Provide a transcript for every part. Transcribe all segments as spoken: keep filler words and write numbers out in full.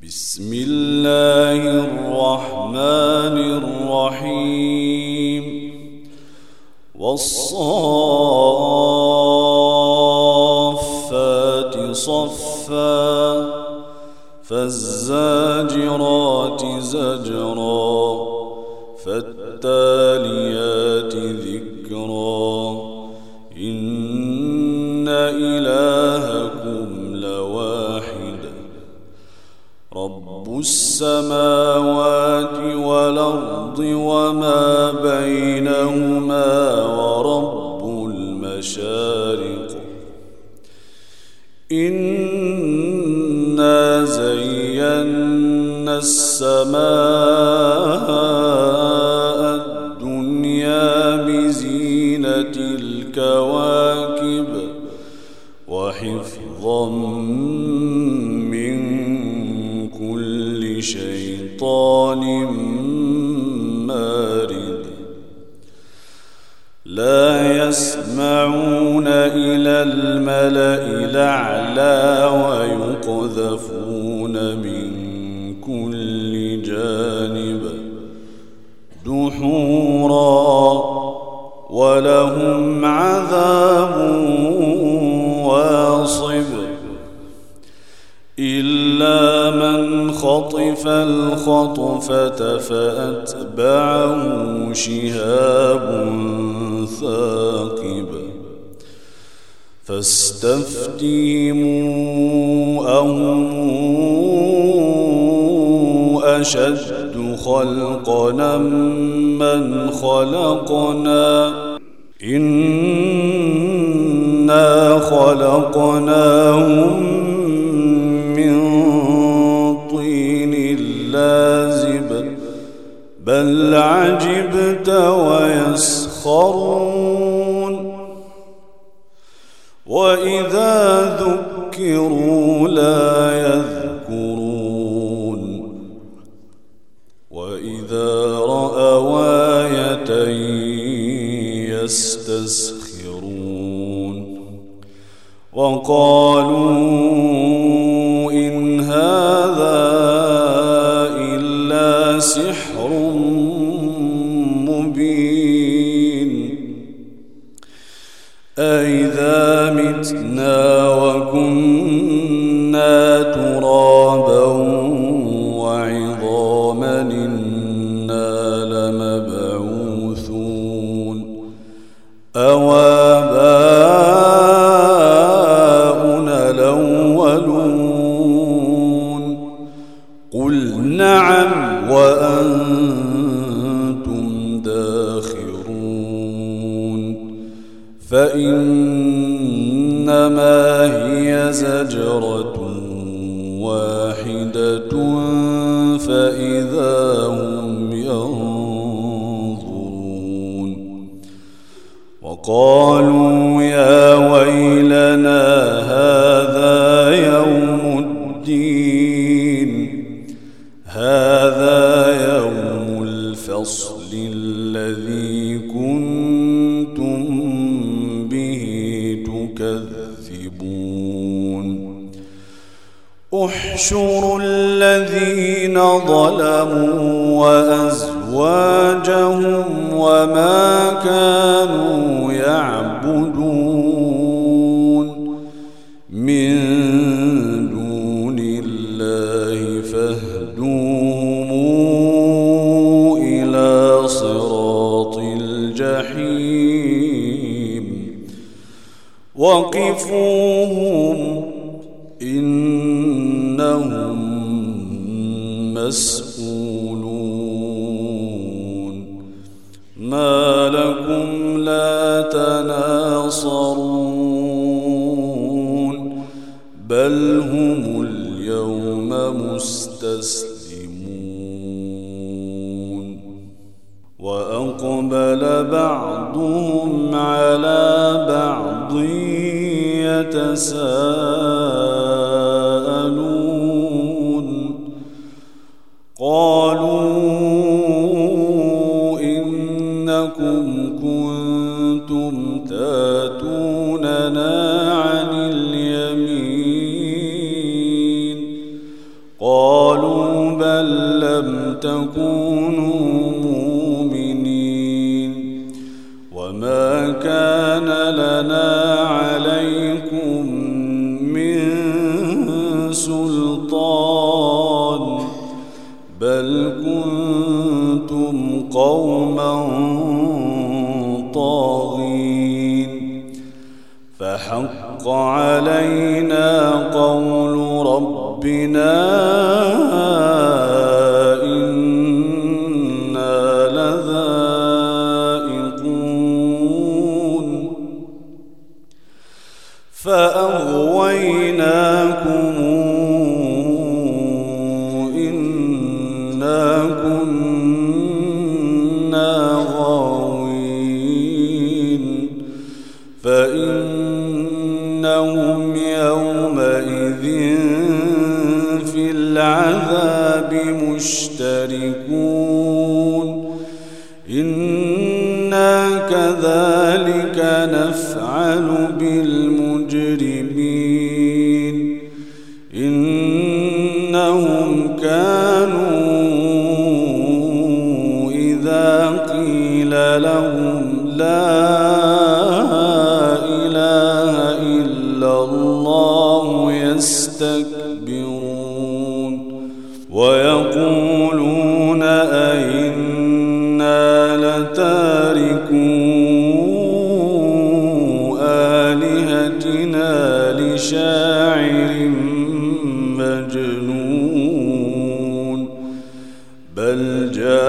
بسم الله الرحمن الرحيم والصافات صفا فالزاجرات زجرا فالتاليات ذكرا إن إلهكم لواحد رب السماوات والأرض وما بينهما ورب المشارق إنا زينا السماء الدنيا بزينة الكواكب وحفظا من كل شيطان مارد لا يسمعون إلى الملأ الأعلى ويقذفون من كل جانب دحورا ولهم عذاب واصب إلا من خطف الخطفة فأتبعه شهاب ثاقب فاستفتهموا أهم أشد خلقنا ممن خلقنا إنا خلقناهم من طين لازب بل عجبت ويسخرون وإذا ذكروا لا يذكرون وإذا رأوا آية يستسخرون وقالوا إن هذا إلا سحر مبين أإذا متنا وكنا ترابا وعظاما إنا لمبعوثون أو آباؤنا الأولون قل نعم وأنتم داخرون فإنما هي زجرة واحدة فإذا هم ينظرون وقالوا يا ويلنا هذا يوم الدين هذا يوم الفصل الذي كنتم به تكذبون احشروا الذين ظلموا وأزواجهم وما كانوا يعبدون من دون الله فاهدوهم إلى صراط الجحيم وقفوهم إنهم مسؤولون ما لكم لا تناصرون بل هم اليوم مستسلمون وأقبل بعضهم على بعض يتساءلون قالوا إنكم كنتم تاتوننا عن اليمين قال قالوا بل لم تكونوا مؤمنين وما كان لنا عليكم من سلطان بل كنتم قوما طاغين فحق علينا قول ربنا إنا لذائقون فأغويناكم إنا كنا غاوين فإنهم يومئذ في العذاب مشتركون إنا كذلك نفعل بالمجرمين إنهم كانوا إذا قيل لهم لا إله إلا الله يستكبرون ويقولون أئنا لتاركو آلهتنا لشاعر مجنون بل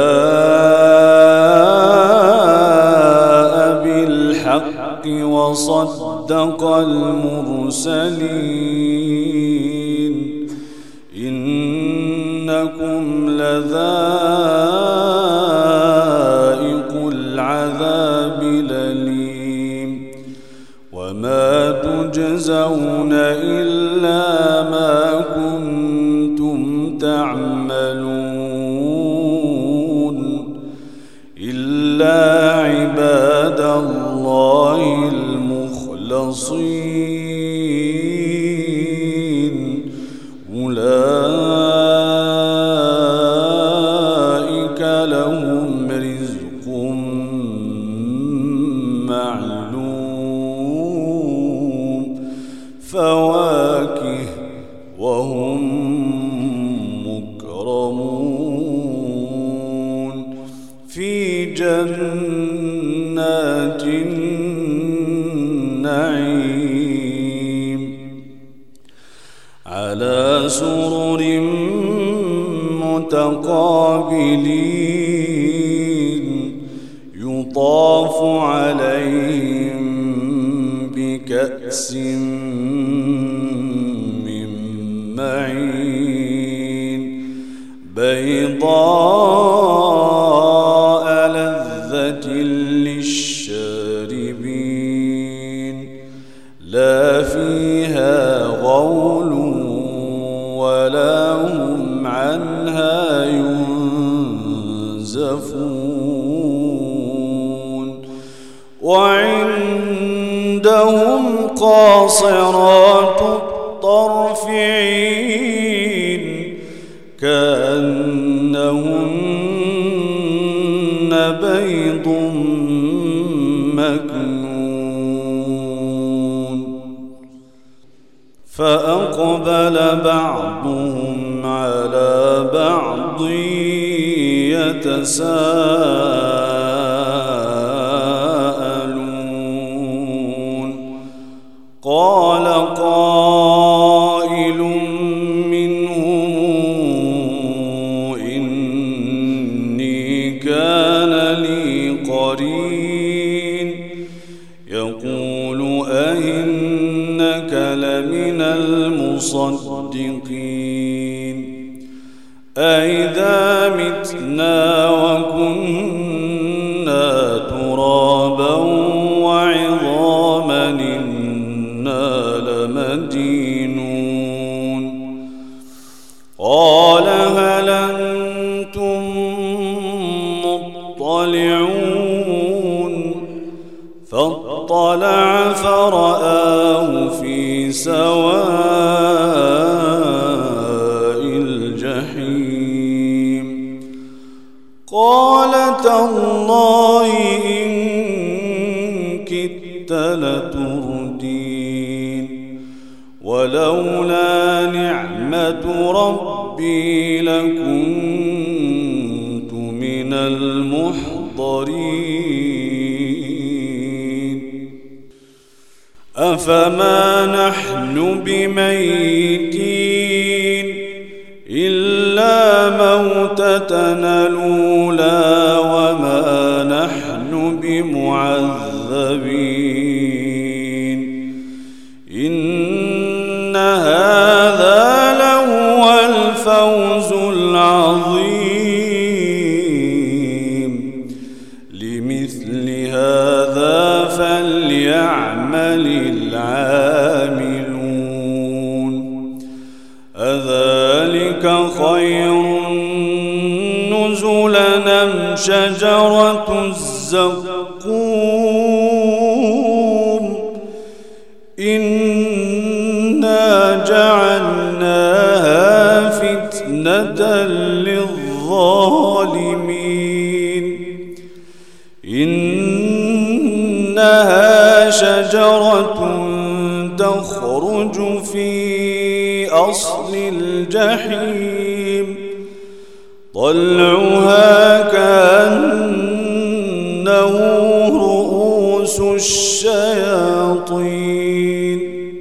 جاء بالحق وصدق المرسلين إنكم لذائق العذاب الأليم وما تجزون إلا ما كنتم تعملون إلا عباد الله المخلصين أولئك لهم رزق معلوم فواكه وهم مكرمون في جنات النعيم على سرر متقابلين يطاف عليهم بكأس من معين بيضاء لذة للشاربين لا فيها غول ولا هم عنها ينزفون وعندهم قاصرات الطرف عين كأنهن بيض مكنون فأقبل بعضهم على بعض يتساءلون قال قائل منهم إني كان لي قرين يقول أئنك لمن المصدقين أئذا متنا وكنا ترابا وعظاما إنا لمدينون قال هل أنتم مطلعون فاطلع فرآه في سواء الجحيم قال تالله إن كدت لتردين ولولا نعمة ربي لكنت من المحضرين أفما نحن بميتين إلا موتتنا الأولى وما نحن بمعذبين إن هذا لهو الفوز العظيم لمثل هذا فليعمل العاملون أذلك خير نزلا أم شجرة الزقوم إنا جعلناها فتنة للظالمين إنها شجرة تخرج في أصل الجحيم طلعها كأنه رؤوس الشياطين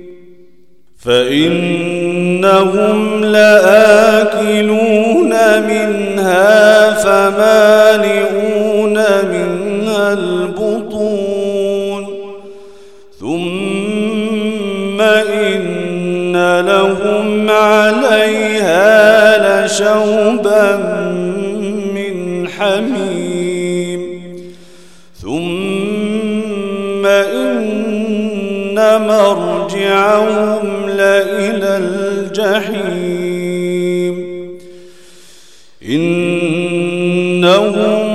فإنهم لآكلون منها فمالئون منها البطون ثم إن لهم عليها لشوبا من حميم ثم إن مرجعهم لإلى الجحيم إنهم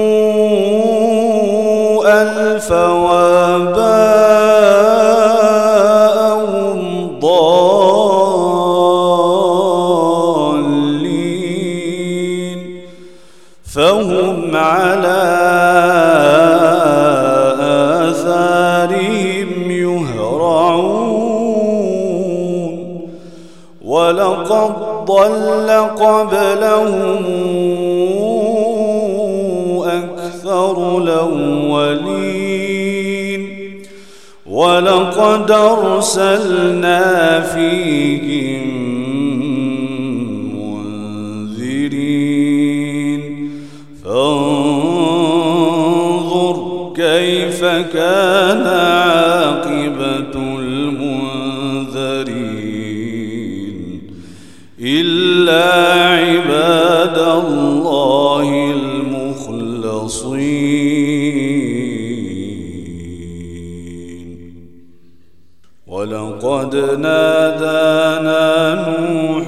ألفوا آباءهم ضالين فهم على آثارهم يهرعون ولقد ضل قبلهم أكثر الأولين ولقد أرسلنا فيهم منذرين فانظر كيف كان عاقبة المنذرين إلا عباد الله المخلصين ولقد نادانا نوح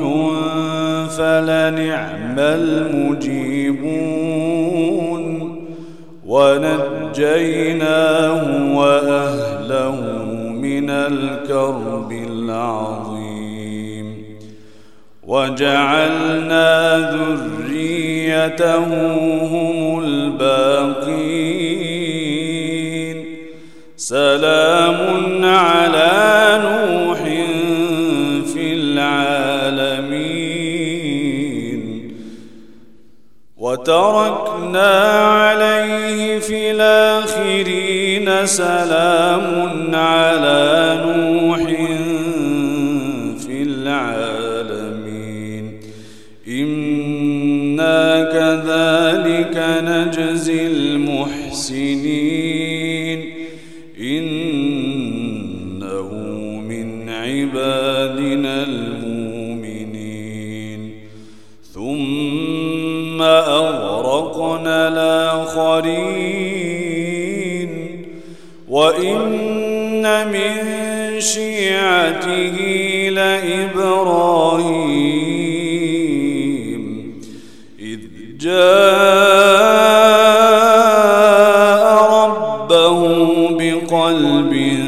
فلنعم المجيبون ونجيناه وأهله من الكرب العظيم وجعلنا ذريته هم الباقين سلام على نوح في العالمين وتركنا عليه في الآخرين سلام على نوح في العالمين إنا كذلك نجزي المحسنين إنه من عبادنا المؤمنين ثم أغرقنا الآخرين وإن من شيعته لإبراهيم إذ جاء ربه بقلب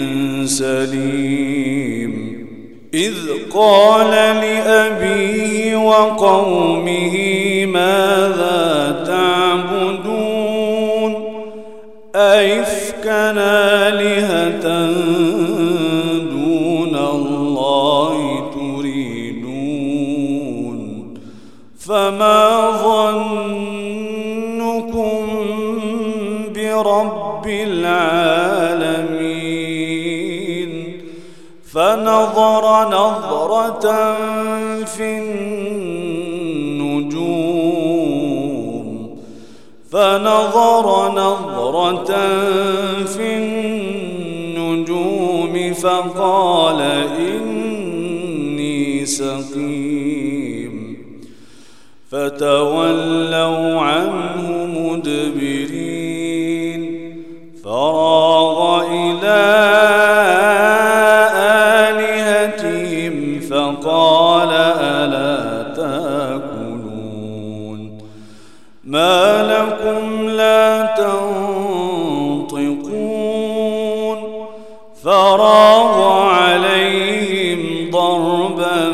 سليم إذ قال لأبيه وقومه ماذا تعبدون أئفكا آلهة دون الله تريدون فما ظنكم برب العالمين فنظر نظرة في النجوم فنظر نظرة في النجوم فقال إني سقيم فتولوا عنه مدبرين فراغ إلى آلهتهم فقال ألا تأكلون ما لكم لا تنطقون فراغ عليهم ضربا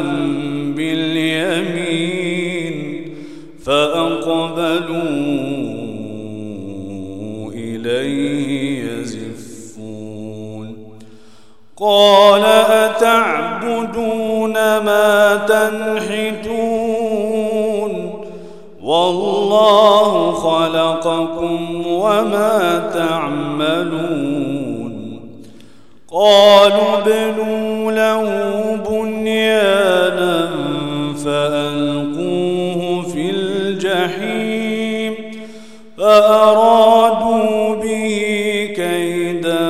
باليمين فأقبلوا إليه يزفون قال أتعبدون ما تنحتون والله خلقكم وما تعملون قالوا ابنوا له بنيانا فألقوه في الجحيم فأرادوا به كيدا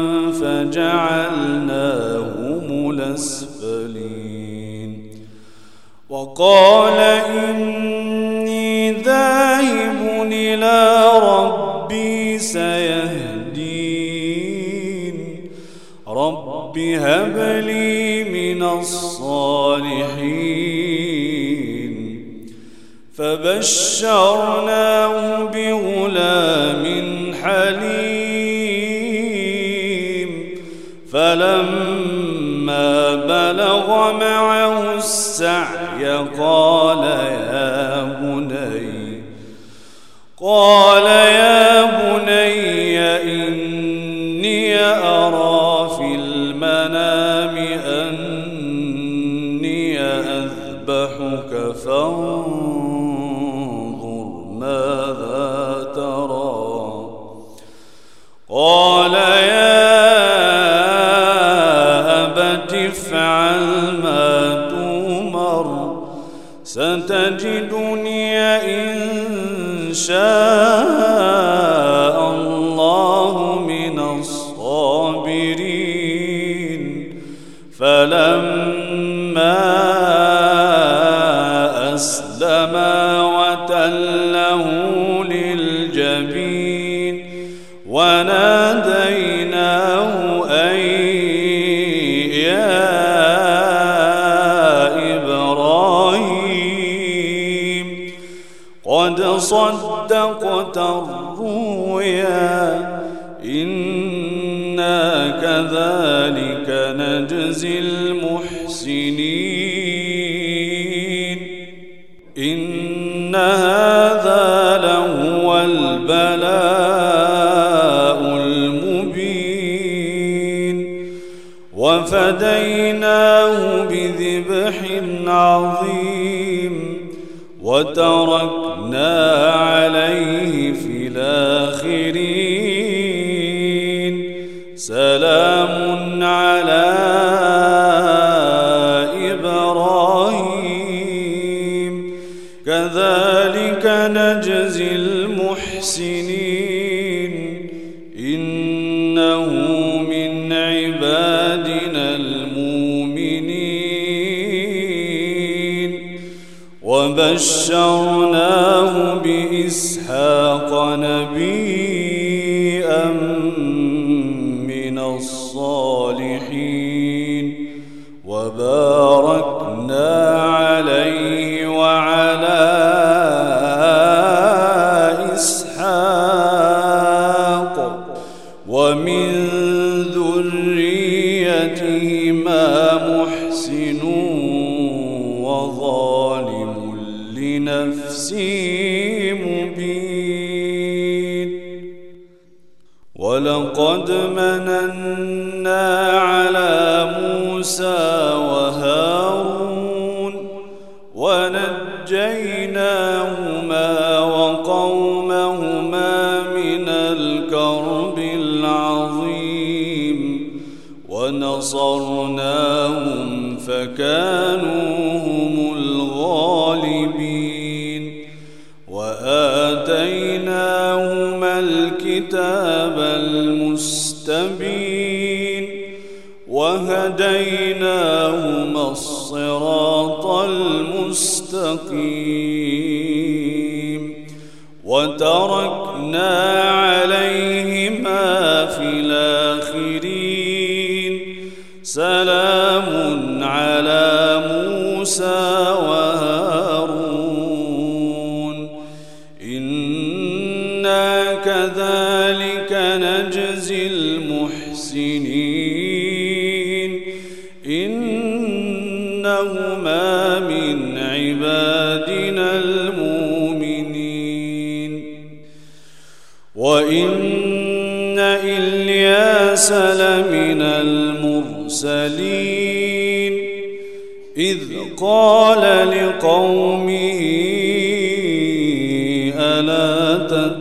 فجعلناهم الأسفلين وقال إني ذاهب إلى ربي سيهدين رب هب لي من الصالحين فبشرناه بغلام حليم فلما بلغ معه السعي قال يا بني قال يا بني إني أرى في المنام أني أذبحك فانظر ماذا ترى قال يا أبت افعل ما تؤمر ستجدني إن شاء الله من الصابرين فلما أسلما وتله للجبين وناديناه أن يا إبراهيم قد صدقت الرؤيا إنا كذلك نجزي المحسنين إن هذا لهو البلاء المبين وفديناه بذبح عظيم وتركنا عليه في الآخرين سلام على إبراهيم كذلك نجزي المحسنين إنه من عبادنا المؤمنين وبشرناه بإسحاق نبيا من الصالحين وباركنا عليه وعلى إسحاق ومن ذريتهما محسن وظالم لنفسه مبين ولقد مننا على موسى وهارون ونجيناهما وقومهما من الكرب العظيم ونصرناهم فكانوا هم الغالبين وآتيناهما الكتاب المستبين وهديناهما الصراط المستقيم وتركنا عليهما في الآخرين سلام على موسى وهارون إنا كذلك نجزي المحسنين إنهما من عبادنا المؤمنين وإن إلياس لمن المرسلين إذ قال لقومه ألا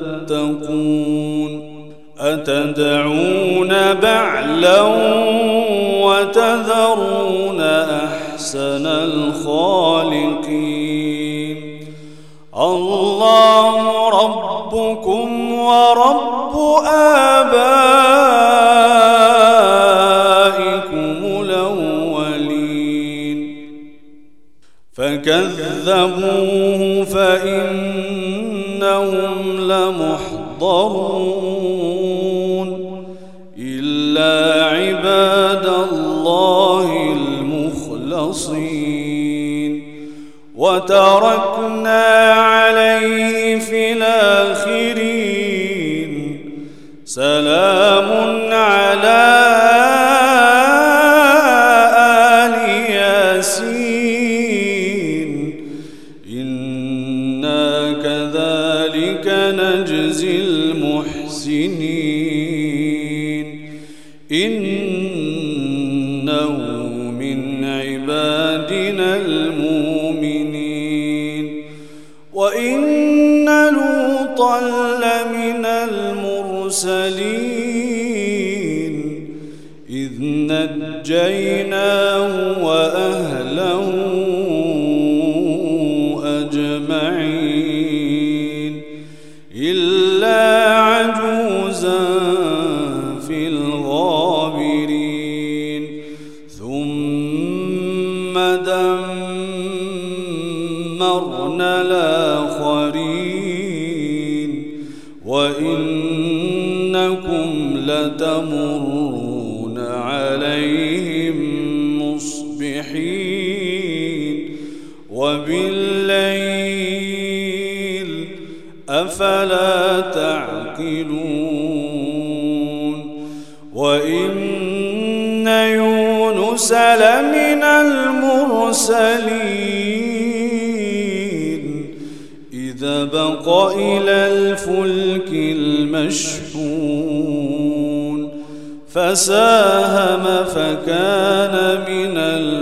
تتقون أتدعون بعلا وتذرون أحسن الخالقين الله ربكم ورب آبائكم الأولين فكذبوه فإنهم لمحضرون إلا عباد الله المخلصين وتركنا عليه في الآخرين سلام على آل ياسين إنا كذلك نجزي المحسنين إنه من عبادنا المؤمنين وإن لوطا لمن المرسلين إذ نجيناه وأهله أجمعين إلا عجوزا في الغابرين ثم دمرنا الآخرين وإنكم لتمرون عليهم مصبحين وبالليل أفلا تعقلون وإن يونس لمن المرسلين إذا بق إلى الفلك المشحون فساهم فكان من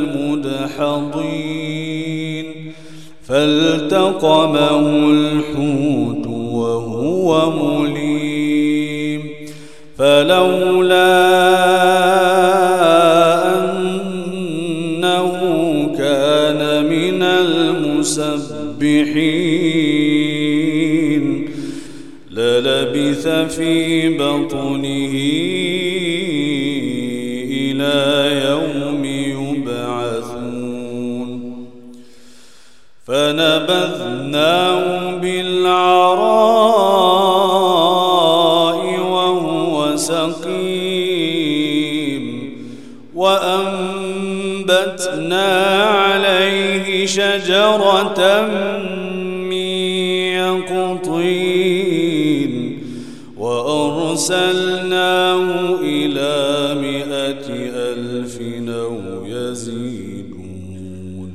المدحضين فالتقمه الحوت وهو مليم فلولا أنه كان من المسبحين للبث في بطنه إلى يوم يبعثون فنبذناه بالعراء وهو سقيم وأنبتنا عليه شجرة من يقطين وأرسلناه إلى مائة ألف أو يزيدون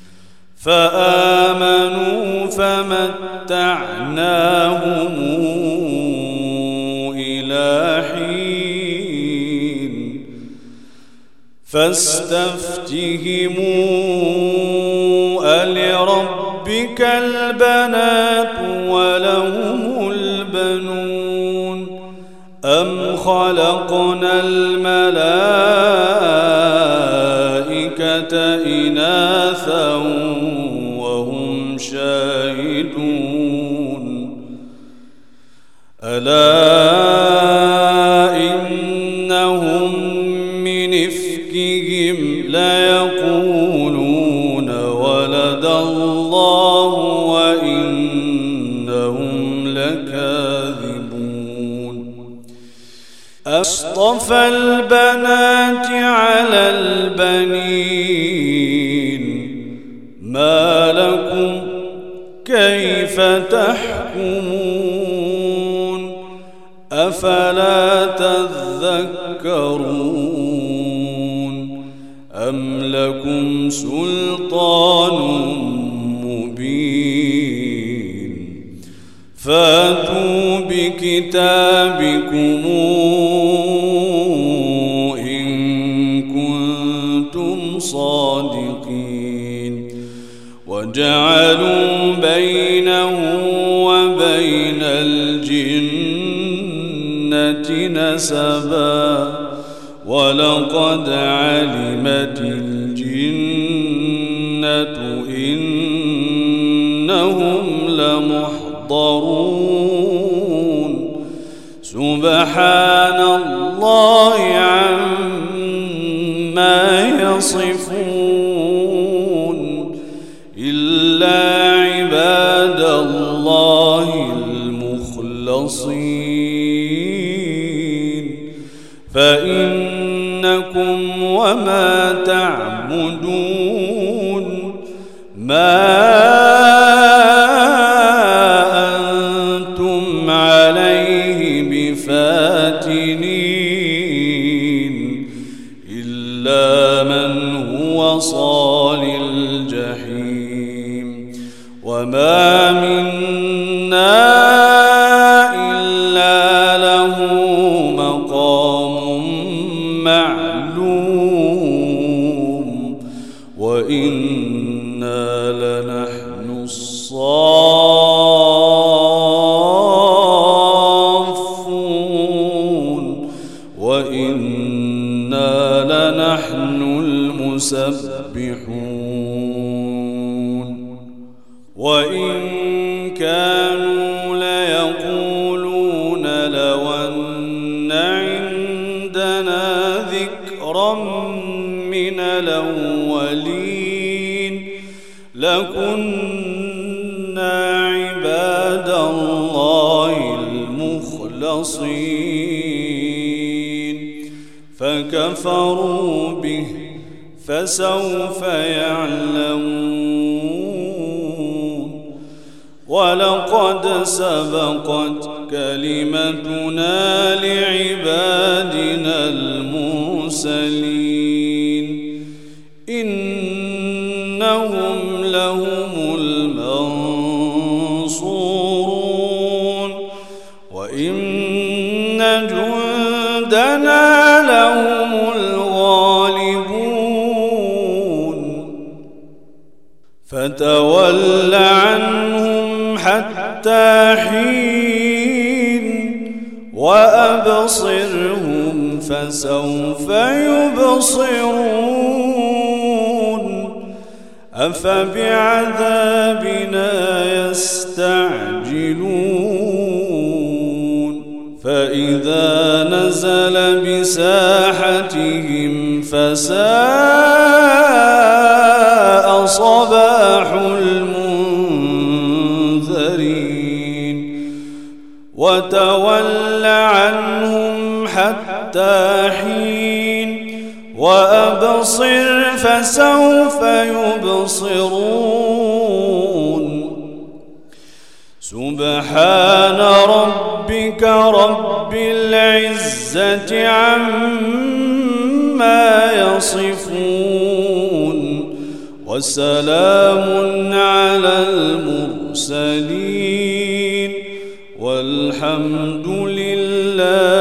فآمنوا فمتعناهم إلى حين فاستفتهموا ألربك البنات ولهم البنون أم خلقنا الملائكة إناثا وهم شاهدون ألا إنهم من إفكهم ليقولون ولد الله وإنهم لكاذبون أصطفى البنات على البنين ما لكم كيف تحكمون أفلا تذكرون أم لكم سلطان مبين فاتوا بكتابكم إن كنتم صادقين وجعلوا بينه وبين الجنة نسبا ولقد علمت الجنة إنهم لمحضرون سبحان الله عما يصفون إلا عباد الله المخلصين فإنكم وما تعبدون ما أنتم عليه بفاتنين إلا من هو صال الجحيم وما منا إلا له مقام معلوم وإنا لنحن الصافون وإنا لنحن المسبحون وإن كانوا ليقولون لو أن عندنا ذكرا من الأولين لكنا عباد الله المخلصين فكفروا به فسوف يعلمون ولقد سبقت كلمتنا لعبادنا المرسلين إنهم لهم المنصورون وإن جندنا لهم الغالبون فتول عنهم حتى حين وأبصرهم فسوف يبصرون أفبعذابنا يستعجلون فإذا نزل بساحتهم فساء صباح المنذرين وتول عنهم حتى حين وأبصر فسوف يبصرون سبحان ربك رب العزة عما يصفون وسلام على المرسلين والحمد لله